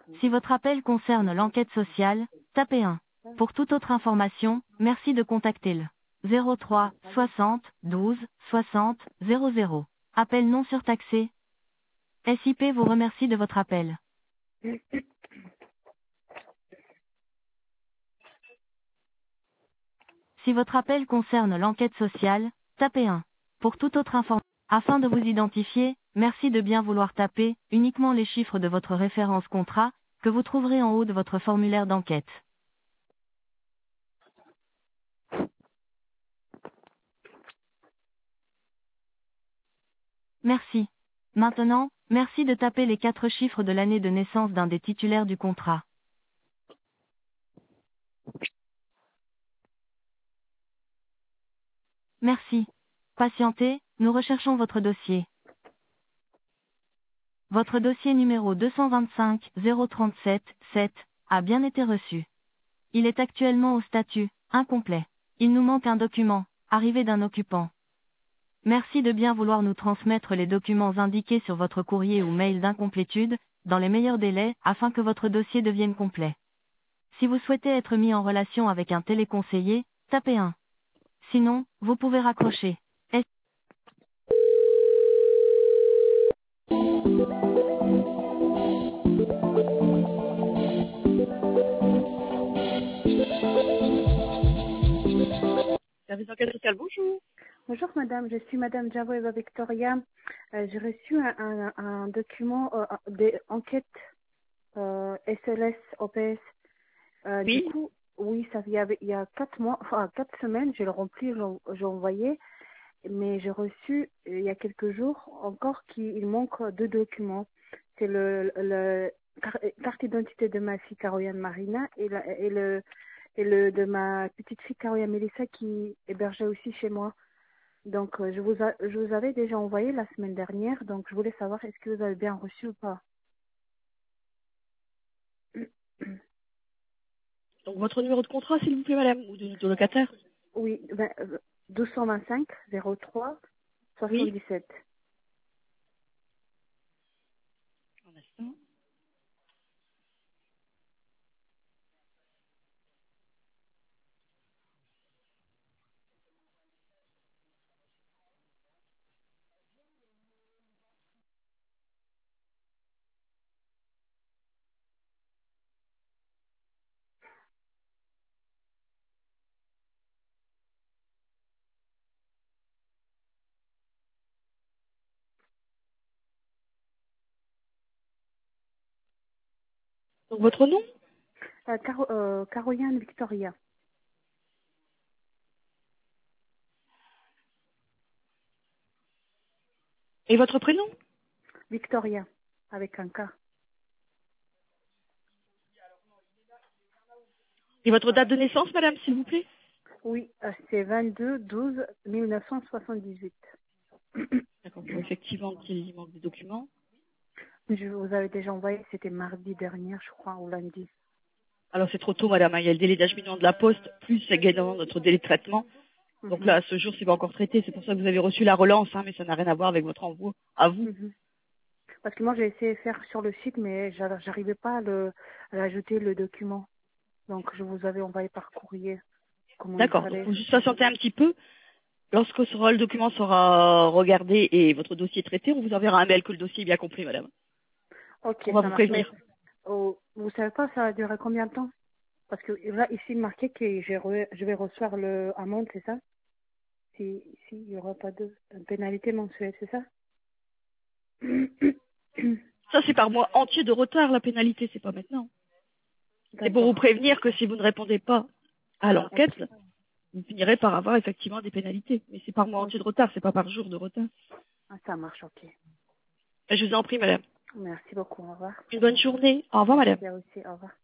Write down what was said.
Si votre appel concerne l'enquête sociale, tapez 1. Pour toute autre information, merci de contacter le 03 60 12 60 00. Appel non surtaxé. SIP vous remercie de votre appel. Si votre appel concerne l'enquête sociale, tapez 1. Pour toute autre information, afin de vous identifier, merci de bien vouloir taper uniquement les chiffres de votre référence contrat, que vous trouverez en haut de votre formulaire d'enquête. Merci. Maintenant, merci de taper les 4 chiffres de l'année de naissance d'un des titulaires du contrat. Merci. Patientez, nous recherchons votre dossier. Votre dossier numéro 225 037 7 a bien été reçu. Il est actuellement au statut incomplet. Il nous manque un document, arrivé d'un occupant. Merci de bien vouloir nous transmettre les documents indiqués sur votre courrier ou mail d'incomplétude, dans les meilleurs délais, afin que votre dossier devienne complet. Si vous souhaitez être mis en relation avec un téléconseiller, tapez 1. Sinon, vous pouvez raccrocher. Service d'enquête sociale, bonjour. Bonjour madame, je suis madame Javoeva Victoria. J'ai reçu un document d'enquête SLS OPS. Du Oui. coup, oui, il y a 4 mois, enfin 4 semaines, j'ai le rempli, j'ai envoyé, mais j'ai reçu il y a quelques jours encore qu'il manque 2 documents. C'est le carte d'identité de ma fille Caroline Marina et le de ma petite fille Caroline Melissa qui hébergeait aussi chez moi. Donc, je vous avais déjà envoyé la semaine dernière, donc je voulais savoir est-ce que vous avez bien reçu ou pas. Donc votre numéro de contrat, s'il vous plaît, madame, ou de locataire. Oui, 225 03 Oui. 77. Un instant. Donc votre nom Caroline Victoria. et votre prénom Victoria, avec un K. et votre date de naissance, madame, s'il vous plaît. Oui, c'est 22/12/1978. D'accord. Bon, effectivement, qu'il manque des documents. Je vous avais déjà envoyé, c'était mardi dernier, je crois, ou lundi. Alors c'est trop tôt, madame. Il y a le délai d'acheminement de la poste, plus également notre délai de traitement. Donc Mhm, là, à ce jour, c'est pas encore traité. C'est pour ça que vous avez reçu la relance, hein, mais ça n'a rien à voir avec votre envoi à vous. mhm. Parce que moi, j'ai essayé de faire sur le site, mais j'arrivais pas à ajouter le document. Donc, je vous avais envoyé par courrier comment il D'accord. Donc fallait. faut juste patienter un petit peu. Lorsque le document sera regardé et votre dossier traité, on vous enverra un mail que le dossier est bien compris, madame. Ok, On va ça vous marche. Mais prévenir. vous savez pas, ça va durer combien de temps? Parce que là, ici, il marqué que je vais recevoir le amende, c'est ça? Si il y aura pas de pénalité mensuelle, c'est ça? Ça, c'est par mois entier de retard, la pénalité, c'est pas maintenant. C'est pour vous D'accord. prévenir que si vous ne répondez pas à l'enquête, Ok. vous finirez par avoir effectivement des pénalités. Mais c'est par mois Ok. entier de retard, c'est pas par jour de retard. Ah, ça marche, ok. Je vous en prie, madame. Merci beaucoup. Au revoir. Une bonne journée. Au revoir, madame. Merci à vous aussi. Au revoir.